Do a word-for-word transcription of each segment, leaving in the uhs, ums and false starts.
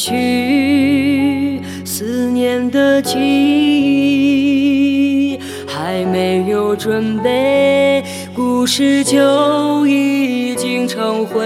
续思念的记忆，还没有准备，故事就已经成回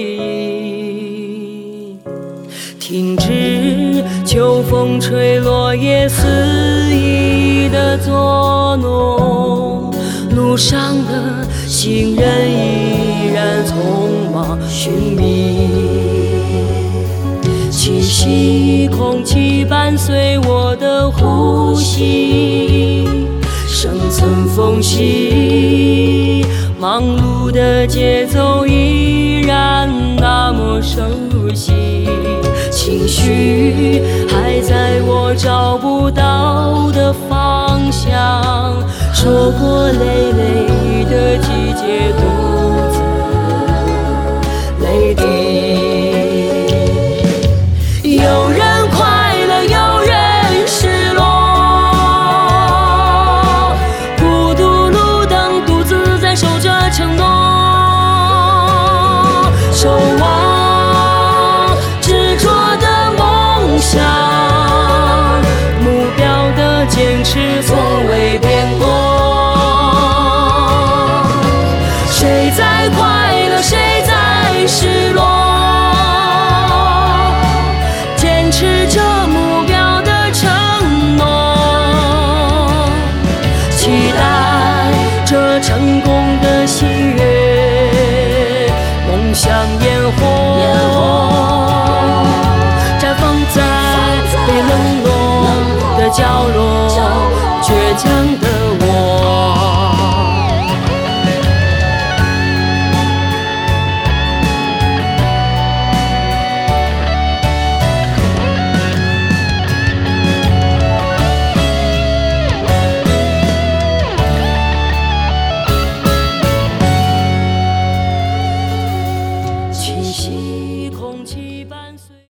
忆。停止秋风吹落叶肆意的作弄，路上的行人依然匆忙寻觅。气息空气伴随我的呼吸，生存缝隙，忙碌的节奏依然那么熟悉。情绪还在我找不到的方向，说过累累的季节独自泪滴。有人快乐，有人失落，孤独路灯独自在守着承诺，守望执着的梦想，目标的坚持从未变过。谁在快乐，谁在失落，坚持着目标的承诺，期待着成功的喜悦，梦想也